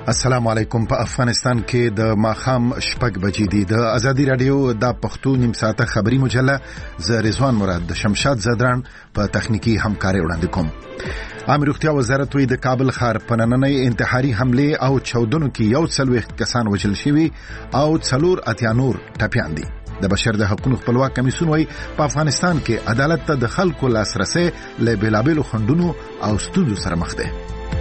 السلام علیکم. په افغانستان کې د ماخام شپږ بجې دي. د ازادي رادیو د پښتو نیم ساعته خبری مجله ز رضوان مراد د شمشاد زدران په تخنیکی همکاري وړاندې کوم. عامه روغتیا وزارت وی د کابل ښار په نننۍ انتحاري حمله او چودنو کې یو څلوېښت کسان وژل شوي او 4 نور ټپيان دي. د بشر د حقوقو خپلواک کمیسیون وی په افغانستان کې عدالت ته د خلکو لاسرسي له بېلابېلو خنډونو او ستونزو سره مخ ده.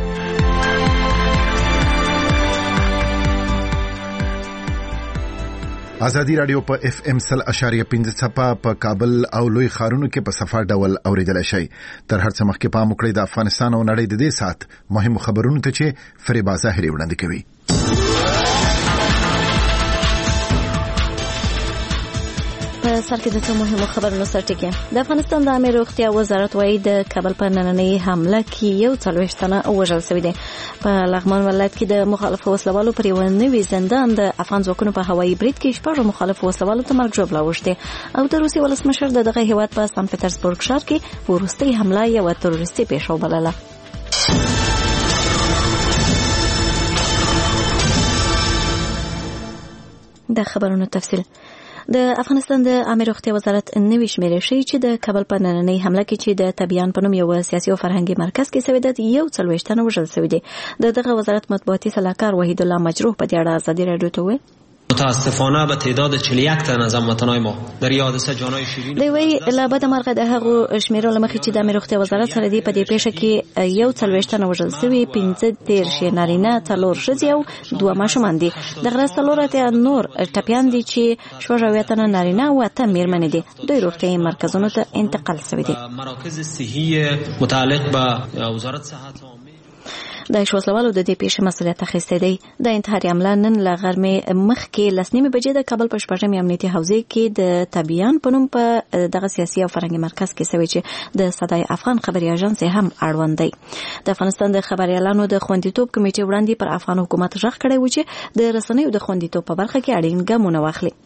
ازادي رادیو په FM 100.5 صفه په کابل او لوی ښارونو کې په صفه ډول اوریدل شي. تر هر څه مخکې پام وکړئ د افغانستان او نړۍ د دې سات مهم خبرونه ته چې فریبا ظاهري وړاندې کوي. په سر کې د مهمو خبرونو سرټکی. د افغانستان د عامه روغتیا وزارت وايي د کابل په نننۍ حمله کې یو 40 تنه وژل شوي دي. په لغمان ولایت کې د مخالفو وسلوالو پر یو نوي زندان د افغان ځواکونو په هوایي برید کې 6 مخالفو وسلوالو ته مرګ ژوبله وشته او د روسي ولسمشر دغه هیواد په سن پټرزبورګ ښار کې وروستۍ حمله یو تروریستي پیښه وبلله. د خبرونو تفصیل. د افغانستان د عامه روغتیا وزارت نوي شمیرې شي چې د کابل په نننۍ حمله کې چې د تبیان په نوم یو سیاسي او فرهنګي مرکز کې سوي د یو 40 تنه وژل شوي دي. دغه وزارت مطبوعاتي سلاکار وحید الله مجروح په دې اړه ازادي رادیو ته وویل متاسفانه به تعداد 41 تن از هموطنان ما در یادسه جانای شیرین دی وی لابد مرغه د هغه شمیرو لمخې چې د عامه روغتیا وزارت سره دی په دې پیښه کې یو 40 تنه وژل شوي 15 نارینه 4 ښځې او 2 ماشومان دي. دغه 4 نور ټپيان دي چې 7 تنه نارینه او 8 میرمنې دي. دوی روغتیايي مرکزونو ته انتقال شوي دي. مراکز صحي متعلق به وزارت صحت د شوسلوالو د دې پیښې مسؤلیت اخیستی دی. د انتحاري حمله نن له غرمې مخکې 10 بجې د کابل په 8 امنیتي حوزې کې د تبیان په نوم په دغه سیاسي او فرهنګي مرکز کې سوي چې د صدای افغان خبري اژانس هم اړوند دی. د افغانستان د خبريالانو د خوندیتوب کمیټې وړاندې پر افغان حکومت ژغ کړی و چې د رسنیو د خوندیتوب په برخه کې اړین ګامونه واخلي.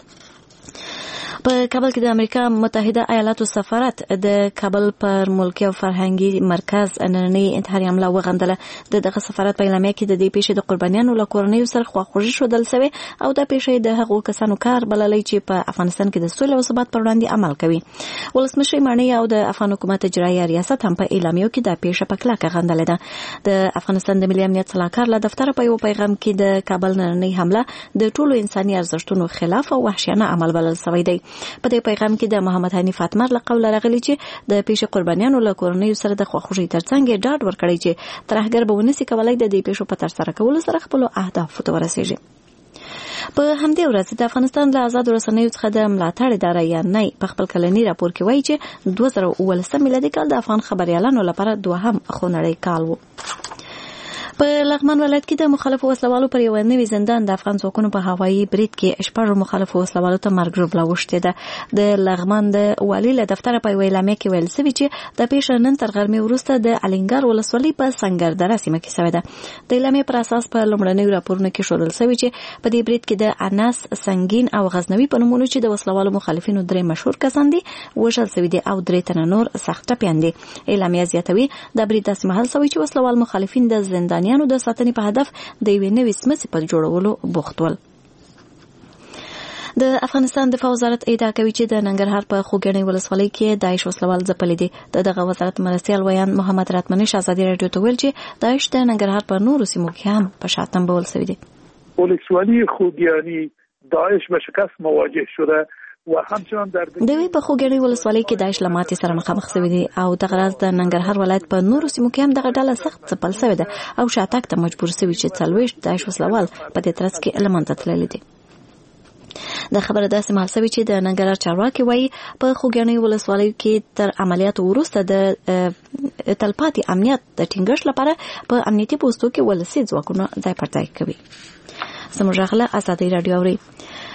په کابل کې د امریکا متحده ایالاتو سفارت د کابل پر ملکي او فرهنګي مرکز نننۍ انتحاري حمله وغندله. دغه سفارت په اعلامیه کې د دې پیښې د قربانیانو له کورنیو سره خواخوږي شودل شوی او د پیښې د هغو کسانو کار بللی چې په افغانستان کې د سولې او ثبات پر وړاندې عمل کوي. ولسمشر مانی او د افغان حکومت اجرایي ریاست هم په اعلامیه کې د پیښې په کلکه غندلې ده. د افغانستان د ملي امنیت سلاکار له دفتر په یو پیغام کې د کابل نننۍ حمله د ټولو انساني ارزښتونو خلاف او وحشیانه عمل بلل شوی دی. په دې پیغام کې د محمد حنیف فاطمه له قوله راغلی چې د پیښې قربانیانو له کورنیو سره د خواخوږۍ ترڅنګ ډاډ ورکړی چې ترهګر به ونسي کولای د دې پیښو په ترسره کولو سره خپل اهداف ته ورسیږي. په همدې ورځ د افغانستان له آزاد رسنیو څخه د ملاتړ اداره یا نه په خپل کلنی راپور کې وایي چې 2019 میلادي کال د افغان خبريالانو لپاره دوهم خونړی کال و. په لغمان ولایت کې د مخالفو وسلوالو پر یو نوي زندان د افغان ځواکونو په هوایي برید کې 6 مخالفو وسلوالو ته مرګ ژوبله وشته ده. د لغمان د والي له دفتر په اعلامیه کې ویل شوی چې د پیښې نن تر غرمې وروسته د الینګار ولسوالۍ په سنگر دره سیمه کې شوې ده. د اعلامیه پر اساس په لومړنیو راپورونو کې ښودل شوی چې په دې برید کې د انس سنگین او غزنوي په نومونو چې د وسلوالو مخالفینو 3 مشهور کسان دي وژل شوي دي او 3 تنه نور سخت ټپيان دي. اعلامیه زیاتوي د برید داسې مهال شوی چې وسلوال مخالفین د زندانیانو د ساتنې په هدف د یوې نوې سمڅې په جوړولو بوخت ول. د افغانستان دفاع وزارت ادعا کوي چې د ننګرهار په خوګنۍ ولسوالۍ کې داعش وسلوال ځپلي دي. دغه وزارت مرستیال ویان محمد راتمنش ازادي رادیو ته ویل چې داعش د ننګرهار په نورو سیمو کې هم په شاتم بول شوی دي. ولسوالۍ خوګنۍ داعش به شکست مواجه شده و همچنان در دوی په خوګنۍ ولسوالۍ کې داعش لماتي سره مخامخ شوی دي او دغه راز د ننګرهار ولایت په نورو سیمو کې هم دغه ډله سخت ځپل شوی ده او شاتګ ته مجبور شوی چې 40 داعش وسلوال په دې ترڅ کې لمنځه تللي دي. د خبره داسې مهال شوی چې د ننګرهار چارواکي وایي په خوګنۍ ولسوالۍ کې تر عملیاتو وروسته د تلپاتې امنیت د ټینګښت لپاره په امنیتي پوستو کې ولسي ځواکونه ځای پر ځای کوي. زموږ غله ازادي رادیو اوري.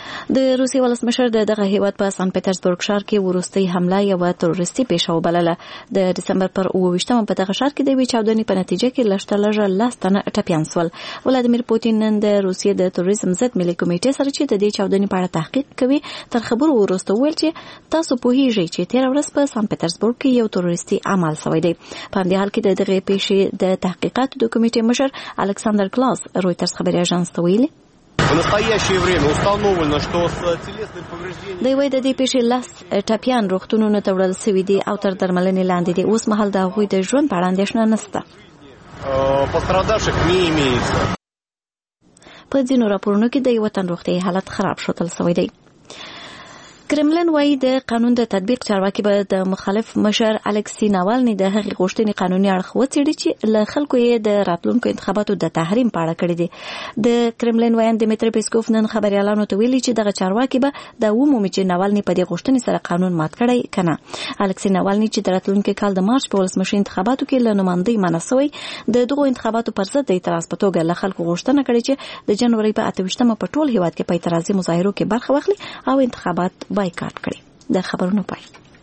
د روسیې ولسمشر دغه هیواد په سن پټرزبورګ ښار کې وروستۍ حمله یو تروریستي پیښه وبلله. د دسمبر پر 28 په دغه ښار کې د یوې چاودنې په نتیجه کې لږ 10 تنه ټپیان شول. ولادیمیر پوتین نن د روسیې د تروریزم ضد ملي کمیټې سره چې د دې چاودنې په اړه تحقیق کوي تر خبرو وروسته ویل چې تاسو پوهیږئ چې تیر ورځ په سن پټرزبورګ کې یو تروریستي عمل شوی دی. په همدې حال کې دغه پیښې د تحقیقاتو د کمیټې مشر الکساندر کلاس رویترز خبري اژانس ته ویلي В настоящее время установлено, что с телесным повреждением د وای د دې پیښې ټپیان روغتونونو ته وړل شوي دي او تر درملنې لاندې دي. اوس مهال د هغوی د ژوند په اړه اندېښنه نشته. пострадавших не имеется. په ځینو راپورونو کې د یو تن روغتیايي حالت خراب شوتل شوی دی. کرملن وايي د قانون د تطبیق چارواکي به د مخالف مشر الکسی ناوالني د هغې غوښتنې قانوني اړخ وڅېړي چې له خلکو یې د راتلونکو انتخاباتو د تحریم په اړه کړي دي. د کرملن وایي دمیتری پیسکوف نن خبريالانو ته ویلي چې دغه چارواکي به د ومومي چې ناوالني په دې غوښتنې سره قانون مات کړی کنه. الکسی ناوالني چې د راتلونکي کال د مارچ په ولسمشر انتخاباتو کې له نمایندګۍ منع شوی د دغو انتخاباتو پر ضد د اعتراض په توګه له خلکو غوښتنه کړې چې د جنوري په 28 په ټول هیواد کې په اعتراضي مظاهرو کې برخه واخلي او انتخابات بایکاټ کړي. د خبرونو پای.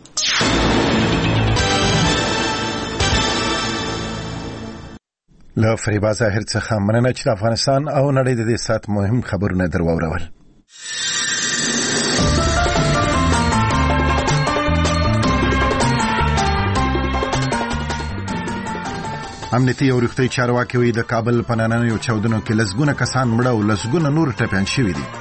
له فریبا ظاهر څخه مننه چې افغانستان او نړۍ د دې سات مهم خبرونه درواورول. امنیتي او روغتیايي چارواکي وایي د کابل په نننیو چاودنو کې لسګونه کسان مړه او لسګونه نور ټپیان شوي دي.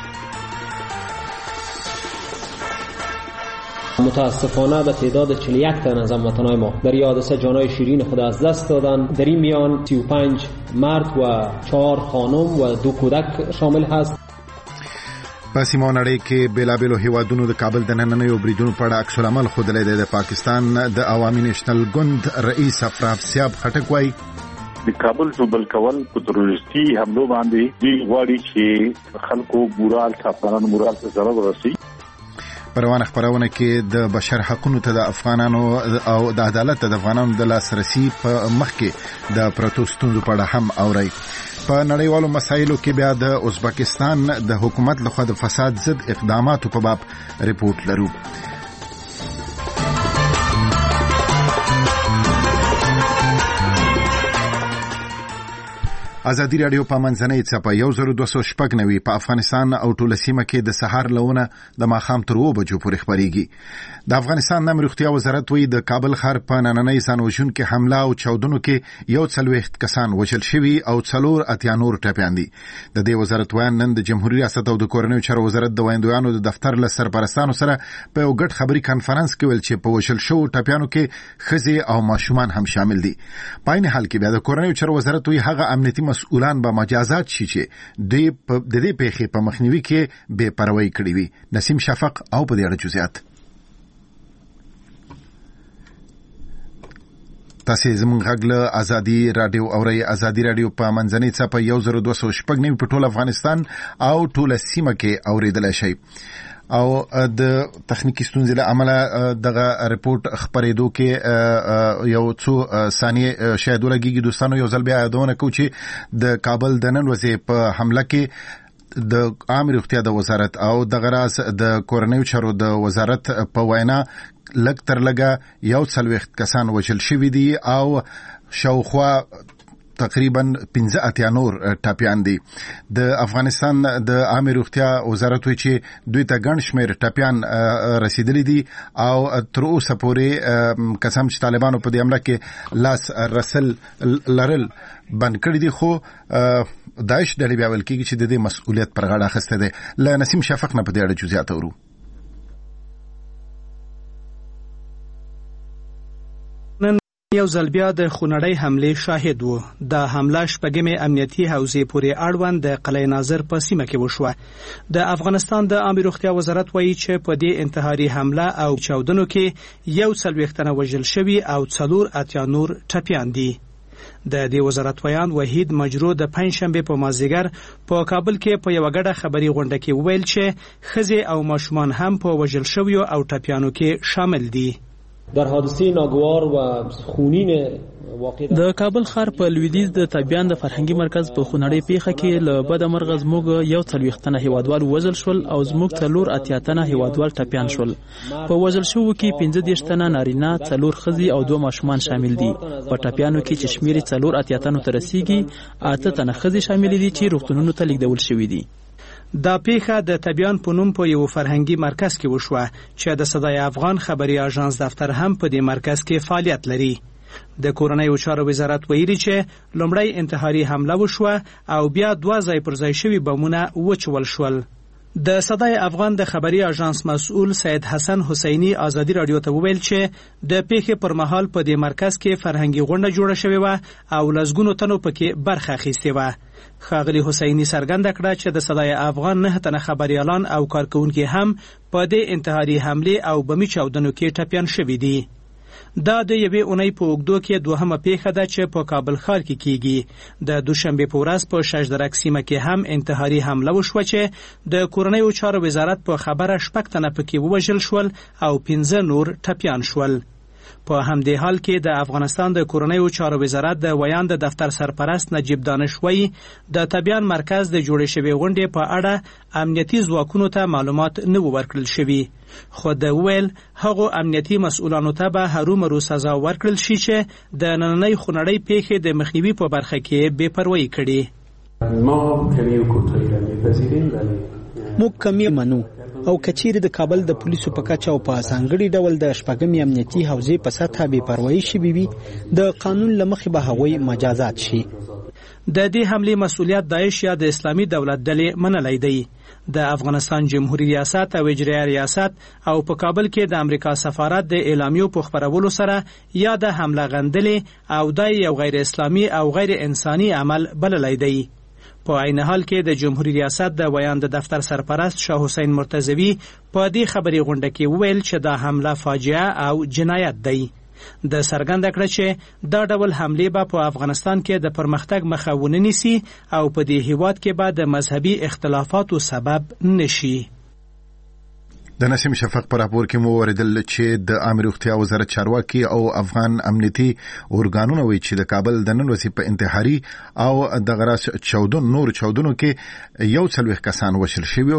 متاسفانه به تعداد 41 تن از هموطنان ما در این حادثه جانهای شیرین خود از دست دادند. در این میان 35 مرد و 4 خانم و 2 کودک شامل هست. په سیمه نړۍ کې بیلابیلو هیوادونو د کابل د نننیو بریدونو په اړه عکس العمل ښودلی دی. د پاکستان د عوامي نیشنل ګوند رئیس افراب سیاب خټک وایي د کابل زوبل کول په تروریستي حملو باندې دی غواړي چې خلکو مورال افغانانو مورال ته ضرر ورسي. پروانه خبرونه کې د بشر حقوقو ته د افغانانو او د عدالت د افغانانو د لاسرسي په مخ کې د پروتستونو په اړه هم اوري. په نړیوالو مسایلو کې بیا د ازبکستان د حکومت لخوا د فساد ضد اقداماتو په باب ریپورت لرو. ازادي رادیو په منځنۍ څپه 1290 په افغانستان او ټوله سیمه کې د سهار لونه د ماښام تر 2 بجو پورې خبريږي. د افغانستان د روغتیا وزارت وایي د کابل ښار په نننۍ ځانوژونکو حمله او چاودنو کې 140 کسان وژل شوي او 4 نور ټپیان دي. د دې وزارت وایي نن د جمهوریت ریاست او د کورنیو چارو وزارت د ویندویانو د دفتر له سرپرستانو سره په یو ګډ خبري کانفرنس کې ویل چې په وژل شو ټپیانو کې ښځې او ماشومان هم شامل دي. په عین حال کې بیا د کورنیو چارو وزارت وایي هغه امنیتي مسؤلان به مجازات شي چې د دې پیښې په مخنیوي کې بے پروايي کړې وي. نسیم شفق او په دې اړه جزئیات. تاسو زموږ غږ له ازادي رادیو اوري. ازادي رادیو په منځنۍ څپه 1290 په ټول افغانستان او ټول سیمه کې اوریدل شي. او د تخنیکی ستونزې له امله دغه ریپورت خبرېدو کې یو څو ثانیې شاید ولګيږي. دوستانو یو ځل بیا یادونه کوم چې د کابل د نن ورځې په حمله کې د عام روغتیا د وزارت او د غراس د کورنیو چارو د وزارت په وینا لږ تر لږه 140 کسان وژل شوي دي او شاوخوا تقریبا 15 نور ټپیان دي. د افغانستان د عامه روغتیا وزارت وایي چې دوی ته ګڼ شمېر ټپیان رسیدلي دي او تر اوسه پورې قسم چې طالبانو په دې حمله کې لاس رسل لرل بند کړی دي، خو داعش ډلې بیا ویل کېږي چې د دې مسؤلیت پر غاړه اخیستی دی. له نسیم شفق نه په دې اړه جزئیات اورو. یو ځل بیا د خونړۍ حملې شاهد وو. د حمله شپږمې امنیتي حوزې پورې اړوند د قلعه ناظر په سیمه کې وشوه. د افغانستان د عامه روغتیا وزارت وایي چې په دې انتحاري حمله او چاودنو کې 140 تنه وژل شوي او 4 نور ټپیان دي. د دې وزارت ویان وحید مجرو د پنځشنبه په مازیګر په کابل کې په یو غړه خبري غونډه کې ویل چې ښځې او ماشومان هم په وژل شویو او ټپیانو کې شامل دي. در حادثه ناگوار و خونین د کابل ښار په لویدیځ د تبیان د فرهنګي مرکز په خونړۍ پیښه کې له بده مرغه زموږ یو 40 تنه هیوادوال وژل شول او زموږ 4 تنه هیوادوال ټپیان شول. په وژل شوو کې 15 تنه نارینه، 4 ښځې او 2 ماشومان شامل دي. په ټپیانو کې چې شمیر 4 تنه ته رسیدي، 8 تنه ښځې شامل دي چې روغتونونو ته لیږدول شوي دي. دا پیښه د تبیان په نوم په یو فرهنګي مرکز کې وشوه چې د صدای افغان خبري اژانس دفتر هم په دې مرکز کې فعالیت لري. د کورنیو چارو وزارت ویلي چې لومړی انتحاري حمله وشوه او بیا 2 ځای پر ځای شوي بمونه وچول شول. د صدای افغان د خبري اژانس مسؤل سید حسن حسینی ازادي رادیو ته وویل چې د پیښې پر مهال په دې مرکز کې فرهنګي غونډه جوړه شوې و او لسګونو تنو پکې برخه اخیستې وه. ښاغلي حسینی څرګنده کړه چې د صدای افغان 9 تنه خبريالان او کارکونکي هم په دې انتحاري حمله او بمي چاودنو کې ټپیان شوي دي. دا د یوې اونۍ په اوږدو کې دوهمه پیښه ده چې په کابل ښار کې کیږي. د دوشنبه په ورځ په شجدرک سیمه کې هم انتحاري حمله وشوه چې د کورنیو چارو وزارت په خبره 6 تنه پکې ووژل شول او 15 نور ټپیان شول. په همدې حال کې د افغانستان د کورنیو چارو وزارت د ویان د دفتر سرپرست نجیب دانشوي د تبیان مرکز د جوړې شوې غونډې په اړه امنیتي ځواکونو ته معلومات نه ورکړل شوي، خو د ویل هغو امنیتي مسؤلانو ته به هرومرو سزا ورکړل شي چې د نننۍ خونړۍ پیښې د مخنیوي په برخه کې بې پروایي کړي. موږ کمی منو او کچیر د کابل د پولیسو په کچه او په ځانګړي ډول د شپږمې امنیتي حوزې په سطح بې پروایي شوي وي، د قانون له مخې به هغوی مجازات شي. د دې حملې مسؤلیت داعش یا د اسلامي دولت ډلې منلی دی. د افغانستان جمهوریت ریاست او اجرایه ریاست او په کابل کې د امریکا سفارت د اعلامیو په خبرولو سره یا د حمله غندلې او د یو غیر اسلامي او غیر انساني عمل بللی دی. په عین حال کې د جمهوریت ریاست د ویان د دفتر سرپرست شاه حسین مرتضوی په دې خبري غونډه کې وویل چې دا حمله فاجعه او جنایت دی. د څرګنده کړه چې دا ډول حمله به په افغانستان کې د پرمختګ مخه ونه نیسي او په دې هیواد کې به د مذهبي اختلافاتو سبب نشي. د نسیم شفق پر راپور کې مو اوریدل چې د عامه روغتیا وزارت چارواکي او افغان امنیتي اورګانونه وایي چې د کابل د نن ورځې په انتحاري او د غراس 14 نور چاودنو کې یو 40 کسان وشل شوي او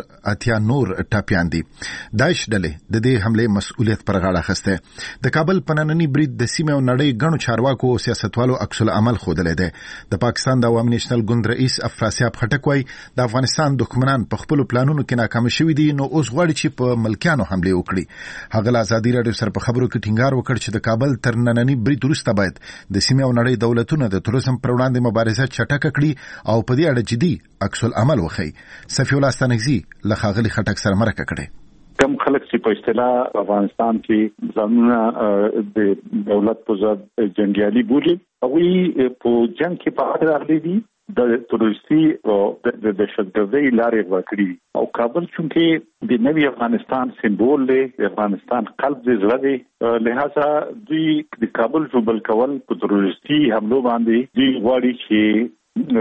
4 نور ټاپیان دي. داعش ډلې د دې حمله مسؤلیت پر غاړه اخیسته. د کابل په نننی برید د سیمه او نړۍ غنو چارواکو او سیاستوالو عکس العمل ښودلی دی. د پاکستان د عوامي نېشنل ګوند رئیس افراسیاب خټک وایي د افغانستان دښمنان په خپل پلانونو کې ناکام شوي دي، نو اوس غواړي چې په ملکیانو حمله وکړي. هغه له ازادي رادیو سره په خبرو کې ټینګار وکړ چې د کابل تر نننی برید وروسته باید د سیمې او نړۍ دولتونه د تروریزم پر وړاندې مبارزه چټکه کړي او په دې اړه جدي عکس العمل وښيي. صفی الله ستانکزي له ښاغلي خټک سره مرکه کړې. کم خلک چې په اصطلاح افغانستان کې ځانونه د دولت په ضد جنگیالي بولي، هغوی په جنگ کې په اړه راغلي دي، د تروریستي او د دهشتګردۍ لارې ورکړي او کابل چونکې د نوي افغانستان سمبول دی، د افغانستان قلب دی، زړه دی، لہذا دوی د کابل ژوبل کول په تروریستي حملو باندې دوی غواړي چې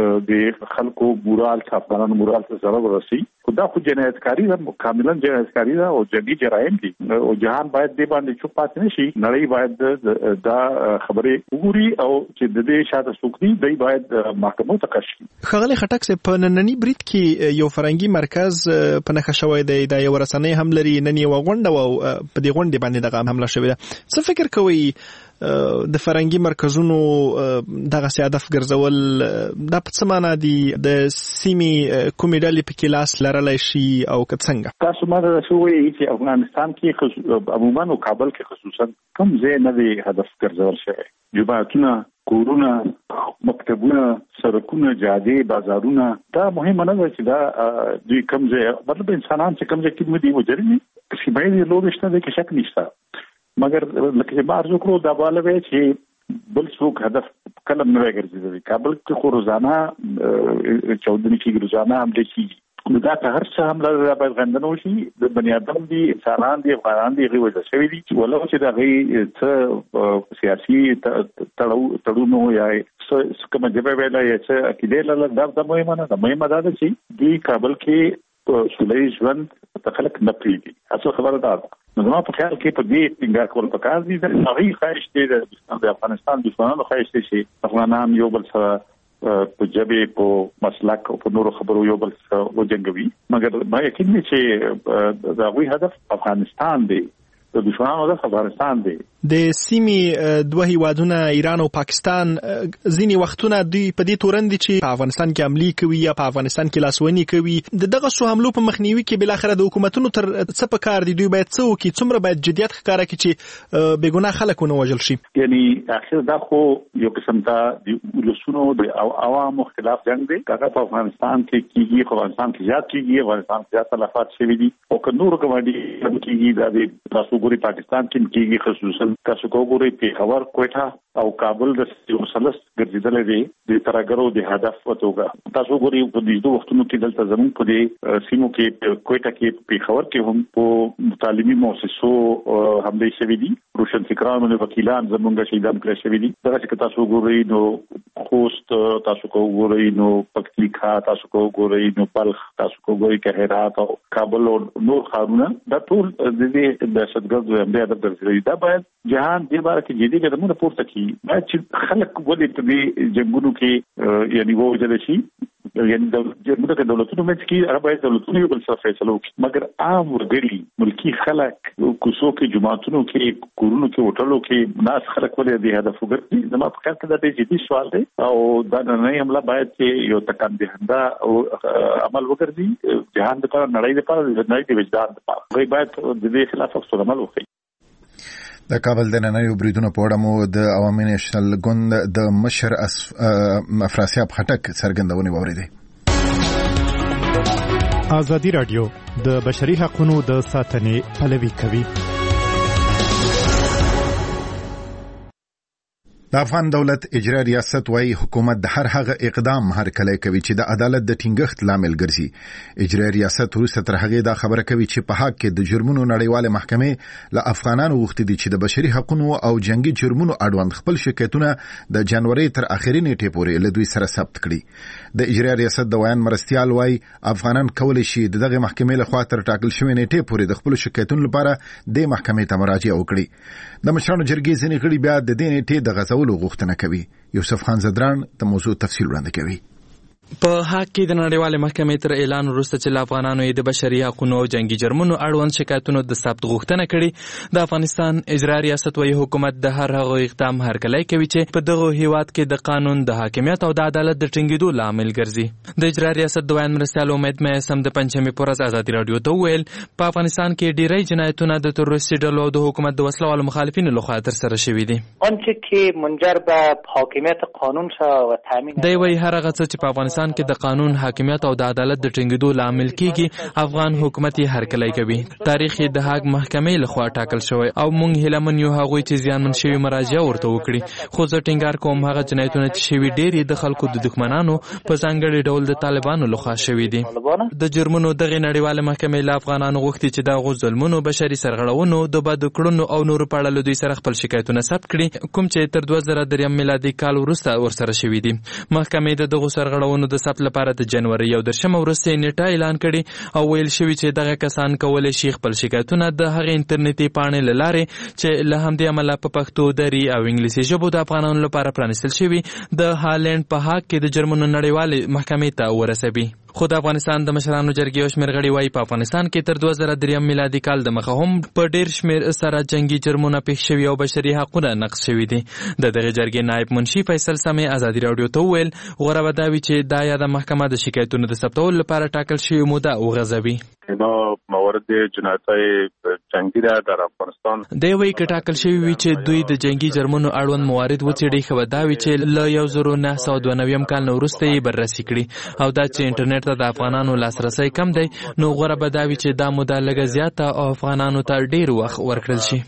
د خلکو مورال افغانانو مورال ته ضرر ورسي. خدا خو جنایتکاری ده، کاملا جنایتکاری ده او جنگي جرایم دي او جهان باید دې باندې چوپ پاتې نشي. نړۍ باید دا خبرې وګوري او چې د دې شاته څوک دي دوی باید محکمو ته کشي. ښاغلي خټک په نننی برید کې یو فرهنګي مرکز په نښه شوی دی، د یو رسنۍ هم لري، نن یو غونډه او په دې غونډه باندې دغه حمله شوې ده. څه فکر کوي د فرهنګي مرکزونو دغه هدف ګرځول دا په څه معنا دي؟ د سیمې کومې ډلې پکې لاس لرلی شي او که څنګه؟ تاسو ما ته وایي چې افغانستان کې عموما او کابل کې خصوصا کوم ځای نه دی هدف ګرځول شوی. جماعتونه، کورونه، مکتبونه، سړکونه، جادې، بازارونه، دا مهمه نه ده چې دا دوی کوم ځای، مطلب انسانان چې کوم ځای کې دي وجرمي سیمه یې لوبې شته کې شک نشته، مګر لکه چې ما ارزو کړو دا بالا وی چې بل څوک هدف کلم نه ګرځي. کابل کې خو روزانه 14 کې روزانه حمله کیږي، نو دا که هر څه حمله باید غندنه وشي. د بني ادم دي، انسانان دي، افغانان دي، هغوی وژل شوي دي، ولو چې د هغوی څه سیاسي تړونو یا څه کومه ژبه ویله یا څه عقیدې لرله، دا مهمه نه ده. مهمه دا ده چې دوی کابل کې سوله ییز ژوند ته خلک نه پرېږدي. اصل خبره دا ده. نو په خیال کې په دې ټینګار کول پکار دي د هغه خواهش دی د افغانستان دښمنانو خواهش دي چې افغانان یو بل سره په جبه په مسلک او په نورو خبرو یو بل سره وجنګوي مګر ما یقین دي چې دا غوي هدف افغانستان دی د دښمنانو د افغانستان دی د سیمې دوه هیوادونه ایران او پاکستان ځینی وختونه دوی په دې تورن دي چې په افغانستان کې عملی کوي یا په افغانستان کې لاسونی کوي دغه سو حملو په مخنیوي کې بل اخر د حکومتونو تر څه په کار دي دوی باید څه وکړي څومره باید جديت ښکارا کړي چې بیګناه خلک ونه وژل شي یعنی اخر دا خو یو قسم ته د لسونو د عوامو خلاف جنگ دی هغه په افغانستان کې کیږي افغانستان کې زیات کیږي افغانستان کې زیات تلفات شوي دي او که نور کومه کیږي دا د تاسو ګوري پاکستان کې کیږي خصوصا تاسو ګورئ پیښور کوټه او کابل د مثلث ګرځیدل دي د ترګرو د هدف وتوګه تاسو ګورئ په دې دوه وختونو کې دلته زموږ په دې سیمو کې کوټه کې پیښور کې هم په تعلیمي مؤسسو حمله شوې دي روشن فکرانو او وکیلان زموږ شهیدان کړي شوې دي دا چې تاسو ګورئ نو خوست تاسو ګورئ نو پکتیکا تاسو ګورئ نو بلخ تاسو ګورئ هرات او کابل او نور ښارونه دا ټول د دې دهشتګرد د ادب دا باید جهان دې باره کې جدي قدمونه پورته کړي باید چې خلک ولې په دې جنگونو کې یعنی ووجل شي یعنی د جرمونو کې دولتونو مې چې هغه باید دولتونو یو بل سره فیصله وکړي مګر عام ورګري ملکی خلک کوڅو کې جماعتونو کې کورونو کې هوټلو کې ناس خلک ولې د هدف وګرځي زما په خیال کې دا ډېر جدي سوال دی او دا نه حمله باید چې یو تکان دهنده او عمل وګرځي جهان د پر نړۍ د پر نړۍ د وجدان لپاره غوښتل باید د دې خلاف څه عمل وکړي د کابل د نننیو بریدونو په اړه مو د عوامي نېشنل ګوند د مشر افراسیاب خټک څرګندونې واوریدې. ازادي رادیو د بشري حقوقو د ساتنې پلوي کوي. د افغان دولت اجرا ریاست وايي حکومت د هر هغه اقدام هرکلی کوي چې د عدالت د ټینګښت لامل ګرځي. اجرا ریاست وروسته تر هغه دا خبره کوي چې په حق کې د جرمونو نړیواله محکمې له افغانانو غوښتي دي چې د بشري حقوقو او جنگي جرمونو اړوند خپل شکایتونه د جنوري تر اخري نیټې پورې له دوی سره ثبت کړي. د اجرا ریاست د ویان مرستيال وايي افغانان کولی شي دغه محکمې له خوا تر ټاکل شوی نیټې پورې د خپل شکایتونو لپاره د محکمې ته مراجعه وکړي. د مشرانو جرګې ځینې غړي بیا د دې نیټې د غځولو غوښتنه کوي. یوسف خان زدران د موضوع تفصیل وړاندې کوي. په حق کې د نړیوالې محکمې تر اعلان وروسته چې افغانانو د بشري حقوقو او جنگي جرمونو اړوند شکایتونو د ثبت غوښتنه کړې د افغانستان اجرا ریاست وايي حکومت د هر هغه اقدام هرکلی کوي چې په دغه هیواد کې د قانون د حاکمیت او د عدالت د ټینګېدو لامل ګرځي. د اجرا ریاست د ویان مرستیال امید مېسم د پنځمې پر ورځ ازادي رادیو ته ویل په افغانستان کې ډېری جنایتونه د تروریستي ډلو او د حکومت د وسلوالو مخالفینو لخوا ترسره شوي دي. آنچه که منجر به حاکمیت قانون شد و تامین دی وايي هر هغه څه چې په افغانستان کې د قانون حاکمیت او د عدالت د ټینګېدو لامل کیږي افغان حکومت یې هرکلی کوي. تاریخ یې د هاګ محکمې لخوا ټاکل شوی او موږ هیلمن یو هغوی چې زیانمن شوي مراجعه ورته وکړي. خو زه ټینګار کوم هغه جنایتونه چې شوي ډېر د خلکو د دښمنانو په ځانګړي ډول د طالبانو لخوا شوي دي. د جرمونو دغه نړیواله محکمې له افغانانو غوښتي چې دغو ظلمونو بشري سرغړونو د بد کړنو او نورو په اړه له دوی سره خپل شکایتونه ثبت کړي کوم چې تر 2003 میلادي کال وروسته ورسره شوي دي. محکمې د دغو سرغړونو د ثبت لپاره د جنوري یو درشمه وروسته نیټه اعلان کړي او ویل شوی چې دغه کسان کولی شي خپل شکایتونه د هغې انټرنیټي پاڼې له لارې چې له همدې امله په پښتو دري او انګلیسي ژبو د افغانانو لپاره پرانیستل شوي د هالند په حق کې د جرمونو نړیوالې محکمې ته ورسوي. خو د افغانستان د مشرانو جرګې او شمېر غړي وايي په افغانستان کې تر 2003 میلادي کال د مخه هم په ډېر شمېر سره جنگي جرمونه پېښ شوي او بشري حقونه نقض شوي دي. د دغې جرګې نایب منشي فیصل سمې ازادي راډیو ته وویل غوره به دا وي چې دا یاده محکمه د شکایتونو د ثبتولو لپاره ټاکل شوې موده وغځوي. اینا موارد جنایت‌های جنگی را در افغانستان دی وايي که ټاکل شوی وي چې دوی د جنگي جرمونو اړوند موارد وڅېړي ښه به دا وي چې له 1992 کال نه وروسته یې بررسي کړي او دا چې انټرنیټ ته د افغانانو لاسرسی کم دی نو غوره به دا وي چې دا موده لږه زیاته او افغانانو ته ډېر وخت ورکړل شي.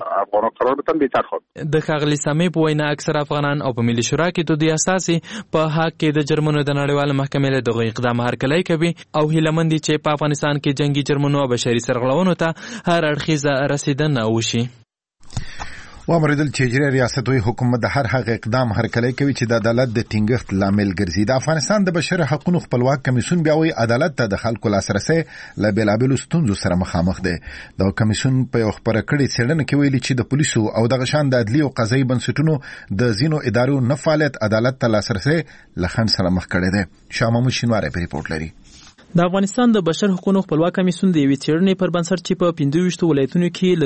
د ښاغلي سمې په وینا اکثر افغانان او په ملي شورا کې دودي اساسي په حق کې د جرمونو د نړیواله محکمې له دغه اقدام هرکلی کوي او هیلهمند دي چې په افغانستان کې جنگي جرمونو او بشري سرغړونو ته هر اړخیزه رسیدنه وشي. وامریدل چې اجرایي ریاستوي حکومت د هر هغه اقدام هرکلی کوي چې د عدالت د ټینګښت لامل ګرځي. د افغانستان د بشري حقوقو خپلواک کمیسیون بیا وایي عدالت ته د خلکو لاسرسي له بېلابېلو ستونزو سره مخامخ دی. د کمیسیون په یو خبره کړې څېړنه کې ویلي چې د پولیسو او د غشان د عدلي او قضایي بنسټونو د ځینو ادارو نه فعالیت عدالت ته لاسرسي له خنډ سره مخ کړی دی. شاه محمود شینواری په ریپورت لري. د افغانستان د بشر حقوقو خپلواک کمیسیون د یوې څېړنې پر بنسټ چې په 25 ولایتونو کې له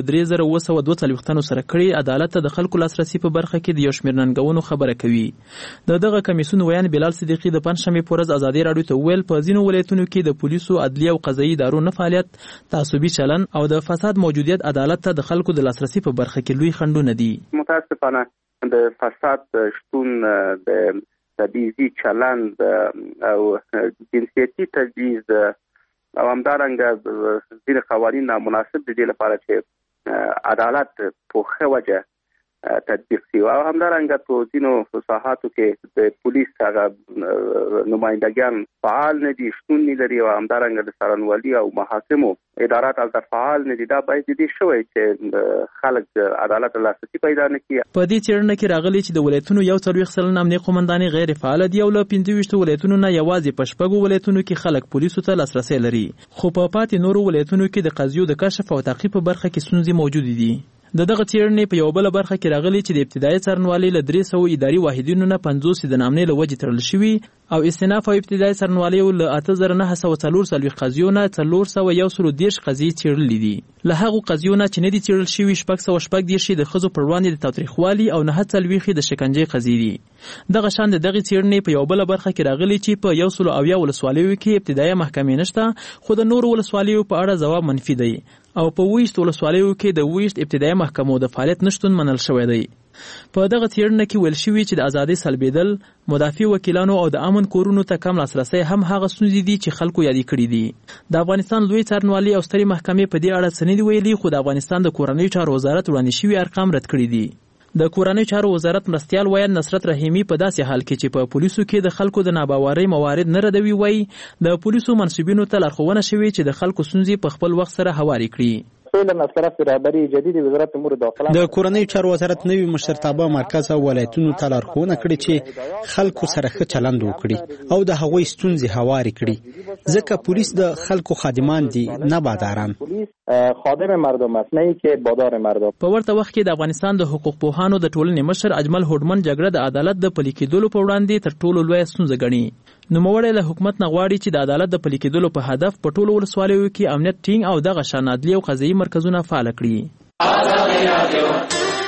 3942 سره کړي عدالت ته د خلکو لاسرسي په برخه کې د یو شمېر ننګونو خبره کوي. دغه کمیسیون ویان بلال صدیقي د پنځشنبې په ورځ ازادي راډیو ته ویل په ځینو ولایتونو کې د پولیسو عدلي او قضایي ادارو نه فعالیت، تعصبي چلن او د فساد موجودیت عدالت ته د خلکو د لاسرسي په برخه کې لوی خنډونه دي. متاسفانه د فساد شتون د تبعیضي چلند او جنسیتي تبعیض او همدارنګه ځینې قوانین نامناسب دي لپاره چې عدالت په ښه وجه تطبیق شي او همدارنګه په ځینو ساحاتو کې د پولیس هغه نمایندګان فعال نه دي، شتون نه لري او همدارنګه د څارنوالي او محاکمو ادارات هلته فعال نه دي. دا باید دې شوی چې خلک عدالت لاسرسي پیدا نه کړي. په دې څېړنه کې راغلي چې د ولایتونو 40% امنیه قومندانۍ غیر فعال دي او له 25 ولایتونو نه یوازې په 6 ولایتونو کې خلک پولیسو ته لاسرسي لري، خو په پاتې نورو ولایتونو کې د قضیو د کشف او تعقیب په برخه کې ستونزې موجود دي. دغه څېړنې په یو بل برخه کې راغلي چې د ابتدایي څارنوالۍ له 300 اداري واحدونو نه 50 د نامنې له وجې تړل شوي او استئناف او ابتدایي څارنوالۍ له 8944 قضیو نه 410 قضیې څېړلې دي. له هغو قضیو نه چې نه دي څېړل شوي 610 د ښځو پر وړاندې د تاوتریخوالي او 940 د شکنجې قضیې دي. دغه شان د دغې څېړنې په یو بل برخه کې راغلي چې په 170 ولسوالیو کې ابتدایي محکمې نشته، خو د نورو ولسوالیو په اړه ځواب منفي دی او په 20 ولسوالیو کې د 20 ابتدایي محکمو د فعالیت نشتون منل شوی دی. په دغه څېړنه کې ویل شوي چې د ازادۍ سلبېدل، مدافع وکیلانو او د امن کورونو ته کم لاسرسی هم هغه ستونزې دي چې خلکو یادې کړي دي. د افغانستان لوی څارنوالۍ او سترې محکمې په دې اړه څه نه دي ویلي، خو د افغانستان د کورنیو چارو وزارت وړاندې شوي ارقام رد کړي دي. د کورنیو چارو وزارت مرستیال ویان نصرت رحیمي په داسې حال کې چې په پولیسو کې د خلکو د ناباورۍ موارد نه ردوي وایي د پولیسو منصوبینو ته لارښوونه شوې چې د خلکو ستونزې په خپل وخت سره هوارې کړي. د کورنیو چارو وزارت نوي مشرتابه مرکز او ولایتونو ته لارښوونه کړې چې خلکو سره ښه چلند وکړي او د هغوی ستونزې هوارې کړي، ځکه پولیس د خلکو خادمان دي نه باداران. خادم مردم است نه که بادار مردم. په ورته وخت کې د افغانستان د حقوق پوهانو د ټولنې مشر اجمل هوډمن جګړه د عدالت د پلي کېدلو په وړاندې تر ټولو لویه ستونزه ګڼي. نوموړی له حکومت نه غواړي چې د عدالت د پلي کېدلو په هدف په ټولو ولسوالیو کې امنیت ټینګ او دغه شان عدلي او قضایي مرکزونه فعال کړي.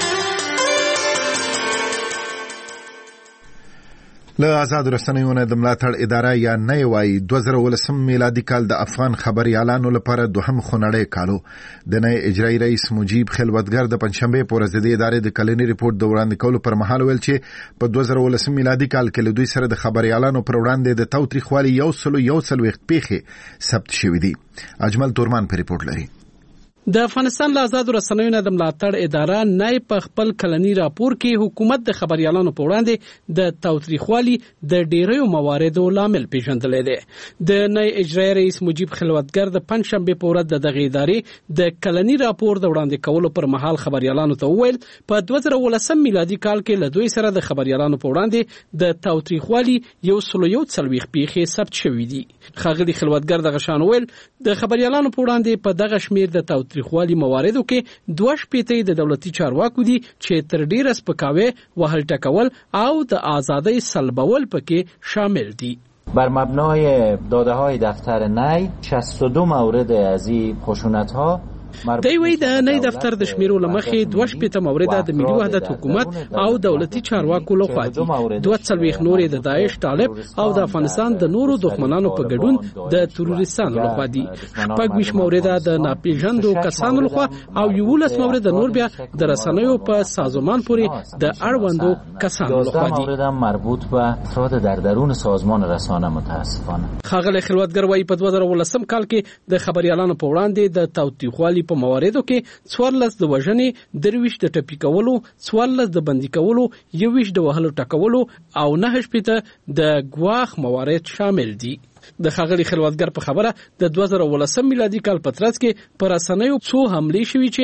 له آزاد رسنیو نه د ملاتړ اداره یا نه وایي 2019 میلادي کال د افغان خبريالانو لپاره دوهم خونړی کالو. د نه اجرایي رئیس مجیب خلوتګر د پنځشنبه په ورځ د ادارې د کلنی ریپورت د وړاندې کولو پر مهال ویل چې په 2019 میلادي کال کې له دوی سره د خبريالانو پر وړاندې د تاوتریخوالي 101 پیښې ثبت شوې دي. اجمل تورمان په ریپورت لري. د افغانستان له آزاد رسنیو نه د ملاتړ اداره نه په خپل کلنی راپور کې حکومت د خبريالانو په وړاندې د تاوتریخوالي د ډیریو مواردو لامل پیژندل دي. د نه اجرایي رئیس مجیب خلوتګر د پنځشنبه په ورځ د ادارې د کلنی راپور د وړاندې کولو پر مهال خبريالانو ته وویل په 2019 میلادي کال کې له دوی سره د خبريالانو په وړاندې د تاوتریخوالي 101 پیښې ثبت شوې دي. ښاغلي خلوتګر دغه شان ویل د خبريالانو په وړاندې په دغه شمیر د تاوتریخوالي مواردو کې 2 د دولتي چارواکو دي چې تر ډیره سپکاوی، وهل ټکول او د ازادۍ سلبول پکې شامل دي. بر مبنای داده‌های دفتر نی 62 مورد از این خشونت‌ها دی وی د نه دفتر د شمیرو لمخې 2 مورد د ملي وحدت حکومت او دولتي چارواکو لخوا دي. 2 نورې د داعش، طالب او د افغانستان د نورو دښمنانو په ګډون د تروریستانو لخوا دي. 20 مورد د ناپېژاندو کسانو لخوا او 11 مورد نور بیا د رسنیو په سازمان پورې د اړوندو کسانو لخوا دي. مورد مربوط به افراد در درون سازمان رسانه متاسفانه. ښاغلی خلوتګر وايي په 2019 کال کې د خبريالانو په وړاندې د تاوتریخوالي په مواردو کې 14 د وژنې، 23 د ټپي کولو، 14 د بندي کولو، 21 د وهلو ټکولو او 9 د ګواښ موارد شامل دي. د ښاغلي خلوتګر په خبره د 2019 میلادي کال په ترڅ کې پر رسنیو څو حملې شوې چې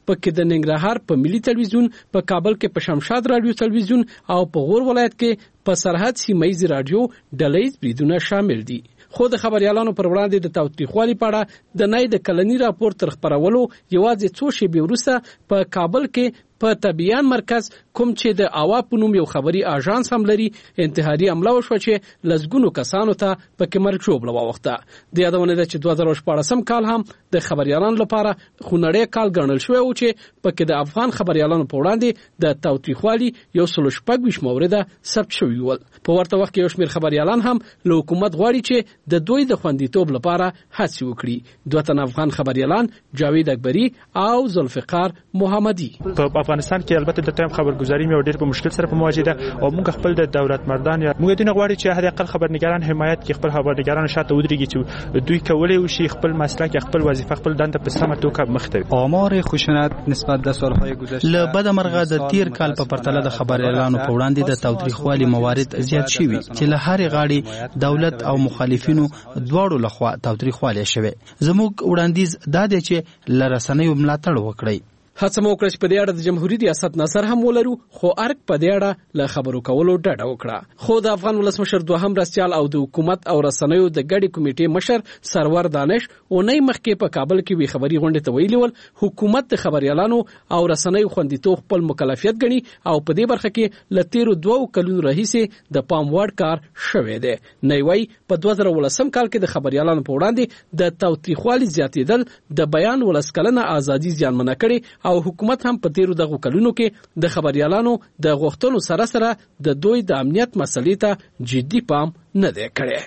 پکې د ننګرهار په ملي تلویزیون، په کابل کې په شمشاد رادیو تلویزیون او په غور ولایت کې په سرحد سیمایي رادیو ډلهییز بریدونه شامل دي. خو د خبريالانو پر وړاندې د تاوتریخوالي په اړه د نای د کلنی راپور تر خبرولو یوازې څو شېبې وروسته په کابل کې په طبيان مرکز کوم چې د اوا په نوم یو خبري اژانس هم لري انتحاري حمله وشوه چې لزګونو کسانو ته پکې مرګ ژوبله واوښته. د یادونه ده چې 2014 کال هم د خبريالانو لپاره خونړی کال ګڼل شوی و چې پکې د افغان خبريالانو په وړاندې د تاوتریخوالي 126 مورده ثبت شوی ول. په ورته وخت کې یو شمېر خبريالان هم له حکومت غواړي چې د دوی د خوندیتوب لپاره هڅې وکړي. دوه تن افغان خبريالان جاوید اکبری او ذوالفقار محمدي افغانستان کې البته د ټایم خبرګزاري مې ډېر په مشکل سره په مواجه ده او موږ خپل د دولت مردان یا موږ دینه غواړي چې هر اقل خبرنګاران حمایت کې خپل خبرنګاران شاته ودرېږي چې دوی کولای وشي خپل مسلک خپل وظیفه خپل دنده په سمه توګه مخ ته آمار خشونت نسبت د سالهای گذشته له بده مرغه د تیر کال په پرتله د خبريالانو په وړاندې د تاوتریخوالي موارد زیات شوي چې له هر غاړي دولت او مخالفینو دواړو لخوا تاوتریخوالي شوي. زموږ وړاندیز دا دی چې لرسنیو ملاتړ وکړي. هڅه مو وکړه چې په دې اړه د جمهوریت ریاست نظر هم ولرو، خو ارګ په دې اړه له خبرو کولو ډډه وکړه. خو د افغان ولسمشر دوهم رسیال او د حکومت او رسنیو د ګډي کمیټې مشر سرور دانش اونۍ مخکې په کابل کې وی خبري غونډه ته ویلي ول حکومت د خبريالانو او رسنیو خوندیتوب خپل مکلفیت ګڼي او په دې برخه کې له تیرو 2 کلونو راهیسې د پام وړ کار شوی دی. نه وی په 2018 کال کې د خبريالانو په وړاندې د تاوتریخوالي زیاتېدل د بیان ولسکلنه ازادي زیانمنه کړي او حکومت هم په تیرو دغه کلونو کې د خبريالانو د غوښتنو سره سره د دوی د امنیت مسلې ته جدي پام نه دی کړی.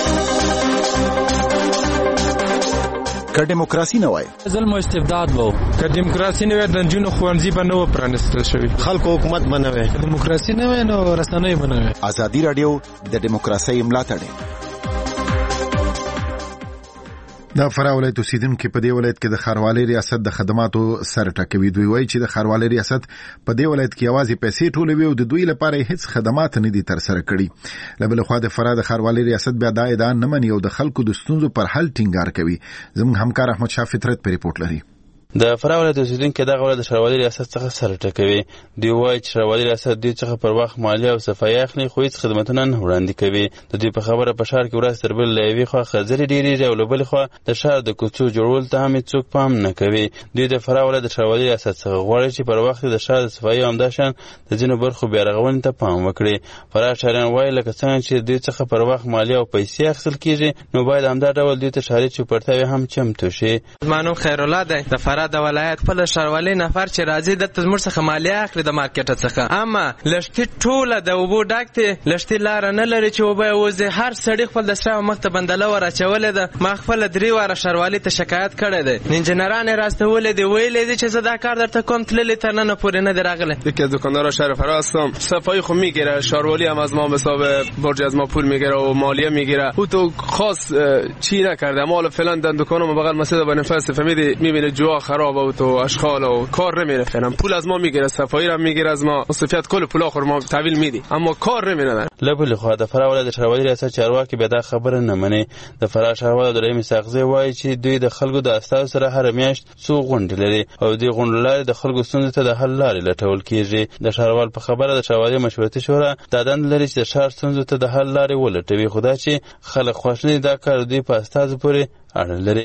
که دیموکراسي نه وای ظلم او استبداد وو، که دیموکراسي نه وای د جنونو خوانځي به نه و پرانستل شوی، خلکو حکومت به نه وای، که دیموکراسي نه وای نو رسنۍ به نه وای. ازادي رادیو د دیموکراسي ملاتړ د فراه ولایت اوسیدونکو په دې ولایت کې د ښاروالۍ ریاست د خدماتو سر ټکوي. دوی وایي چې د ښاروالۍ ریاست په دې ولایت کې یوازې پیسې ټولوي او د دوی لپاره هیڅ خدمات نه دي تر سره کړي. له بل خوا د فراه د ښاروالۍ ریاست بیا دا ادعا نه مني او د خلکو د ستونزو پر حل ټینګار کوي. زموږ همکار احمد شاه فطرت په ریپورت لري. د فراه ولایت اوسیدونکو دغه ولایت د ښاروالۍ ریاست څخه سر ټکوي. دوی وایي چې ښاروالۍ ریاست دوی څخه پر وخت مالیه او صفایي اخلي خو هیڅ خدمتونه نه وړاندې کوي. د دوی په خبره په ښار کې ورځ تر بلې له یوې خوا خځرې ډېرېږي او له بلې خوا د ښار د کوڅو جوړولو ته هم هېڅوک پام نه کوي. دوی د فراه ولایت د ښاروالۍ ریاست څخه غواړي چې پر وخت د ښار د صفایي او همداشان د ځینو برخو بیارغونې ته پام وکړي. فراه ښاریان وایي لکه څنګه چې دوی څخه پر وخت مالیه او پیسې اخیستل کیږي نو باید همدا ډول دوی ته ښاري چوپړتیاوې هم چمتو شي. زما نوم خیرالله دی، د فراه د ولایت خپل ښاروالۍ نفر چې راځي دلته زموږ څخه مالیه اخلي د مارکیټ څخه، اما لښتې ټوله د اوبو ډک دی، لښتې لاره نه لري چې اوبه یې وځي. هر سړي خپل د سره مخ ته بندله ور اچولې ده. ما خپل 3 واره ښاروالۍ ته شکایت کړی دی، انجینران یې راستولې دي، ویلې دي چې زه دا کار درته کوم، تللې تر نن پورې نه دی راغلی. یکی از دکاندارا شهر فراه هستم. صفایی خو میگیره، ښاروالۍ هم از ما به حساب برج از ما پول میگیره و مالیه میگیره. او تو خاص چی نکرده، ما حالا فعلا دکانم بغل مسجد بنی فاس فهمیدی میبینه جوا خرابه و تو اشغال و کار نمیره. فعلا پول از ما میگیره، صفایی رو میگیره از ما، مصرفیت کل پول آخر ما تحویل میدی، اما کار نمیره. لبل خو د فراه ولایت ښاروالۍ ریاست چارواکي به دا خبره نه مني. د فراه ښاروالۍ د رئیس ساغزه وایي چې دوی د خلکو د استازو سره هر میاشت څو غونډې لري او د غونډو لارې د خلکو ستونزو ته د حل لارې لټول کیږي. د ښاروال په خبره د ښاروالۍ مشورتي شورا دا دند لري چې د ښار ستونزو ته د حل لارې ولټوي، خو دا چې خلک خوښ نه دي دا کار دوی په استازو پورې اړه لري.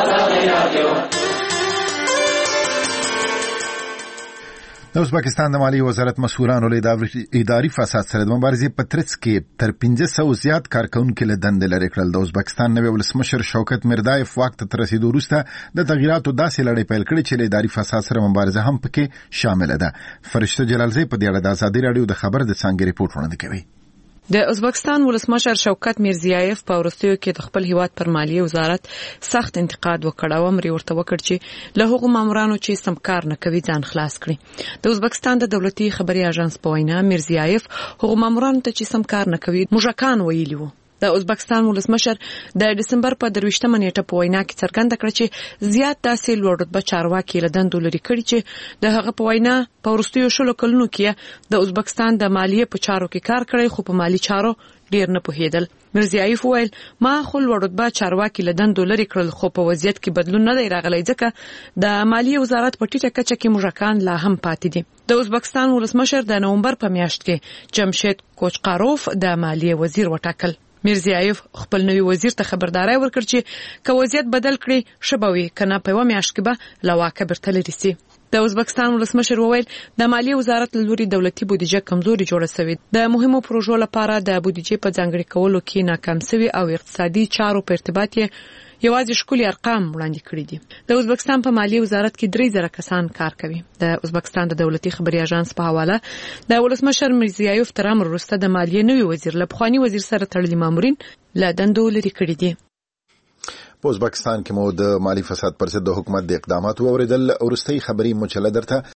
د ازبکستان د مالی وزارت مسؤلانو له اداري فساد سره د مبارزې په ترڅ کې تر 500 زیات کارکونکو له دندې لرې کړل. د ازبکستان نوی ولسمشر شوکت میردایف وخت تر رسیدو وروسته د تغییراتو داسې لړۍ پیل کړې چې له اداري فساد سره مبارزه هم پکې شامل ده. فرشته جلالزی په دې اړه د ازادي رادیو د خبر د څنګه ریپورت وړاندې کوي. د ازبکستان ولسمشر شوکت میرزیایف په ورستیو کې د خپل هیواد پر مالیه وزارت سخت انتقاد وکړ او امر ورته وکړ چې له هغو مامورانو چې سمکار نه کوي ځان خلاص کړي. د ازبکستان د دولتي خبري اژانس په وینا میرزیایف هغو مامورانو ته چې سمکار نه کوي موژکان ویلي وو. د ازبکستان ولسمشر د دسمبر په 23مه نیټه په وینا کې څرګنده کړ چې زیات داسې لوړ رتبه چارواکي له دندو لري کړي چې د هغه په وینا په ورستیو شلو کلونو کې د ازبکستان د مالیې په چارو کې کار کړی خو په مالی چارو ډیر نه پوهیدل. میرزیایف وویل ما خو لوړ رتبه چارواکي له دندو لرې کړل خو په وضعیت کې بدلون نه دی راغلی ځکه د مالیې وزارت په ټیټه کچه کې موږکان لا هم پاتې دي. د ازبکستان ولسمشر د نومبر په میاشت کې جمشید کوچقاروف د مالیې وزیر وټاکل. میرزیایف خپل نوی وزیر ته خبرداري ورکړ چې که وضعیت بدل کړي شبوي کنه په یوه میاشت کې به له واکه بیرته لرې سي. د ازبکستان ولسمشر وویل د مالیې وزارت له لوري دولتي بودیجه کمزوري جوړه شوې. د مهمو پروژو لپاره د بودیجې په ځانګړي کولو کې ناکام شوی او اقتصادي چارو په ارتباط یوازې ښکلي ارقام وړاندې کړي دي. د ازبکستان په مالیې وزارت کې 3000 کسان کار کوي. د ازبکستان د دولتي خبري اژانس په حواله د ولسمشر میرزیایف تر امر وروسته د مالیې نوی وزیر له پخواني وزیر سره تړلي مامورین له دندو لرې کړي دي. په ازبکستان کې مو د مالی فساد پر ضد د حکومت د اقداماتو اوریدل. ورستۍ خبري مجله درته